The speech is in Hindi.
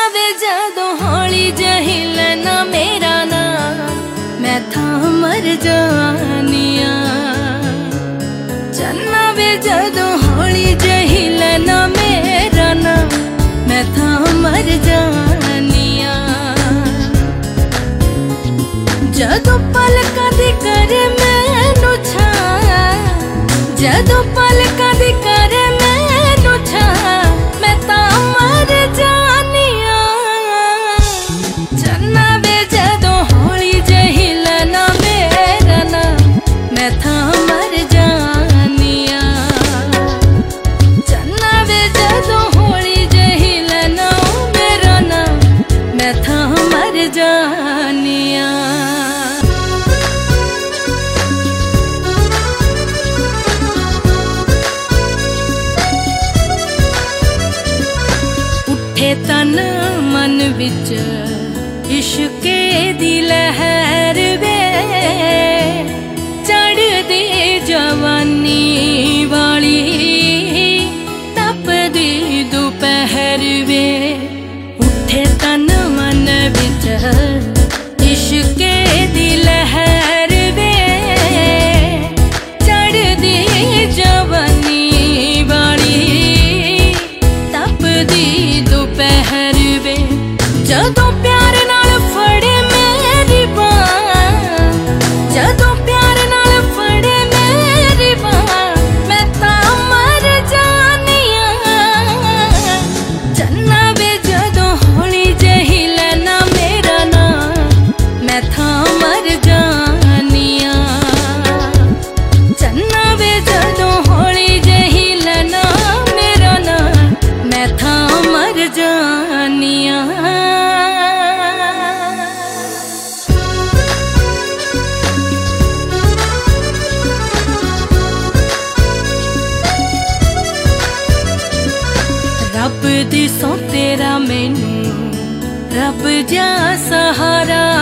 वे जदों हौली जही लेना मेरा नाम, मैं था मर जानिया। चन्ना वे जदों हौली जही लेना मेरा नाम, मैं था मर जानिया। जदों पलकां दी करे मैनू छा, जदों पलकां दी करे मैनू छा, मैं ता मर जानिया। चन्ना वे जदों हौली जही लेना मेरा नाम, मैं था मर जानिया। चन्ना वे जदों हौली जही लेना मेरा नाम, मैं था मर जानिया। तन मन विच इश्के दी लहर वे, चढ़दी जवानी वाली तपदी दोपहर वे। उठे तन मन विच इश्के दी लहर वे, चढ़दी जवानी वाली तपदी दोपहर वे। जदों प्यार नाल फड़े मेरी बां, जदों प्यार नाल फड़े मेरी बां, मैं तां मर जानिया। चन्ना वे जदों हौली जही लेना मेरा नाम, मैं था मर जानिया। चन्ना वे जदों हौली जही लेना मेरा नाम, मैं था मर जानिया। रब दी सौ तेरा मैनू रब जा सहारा,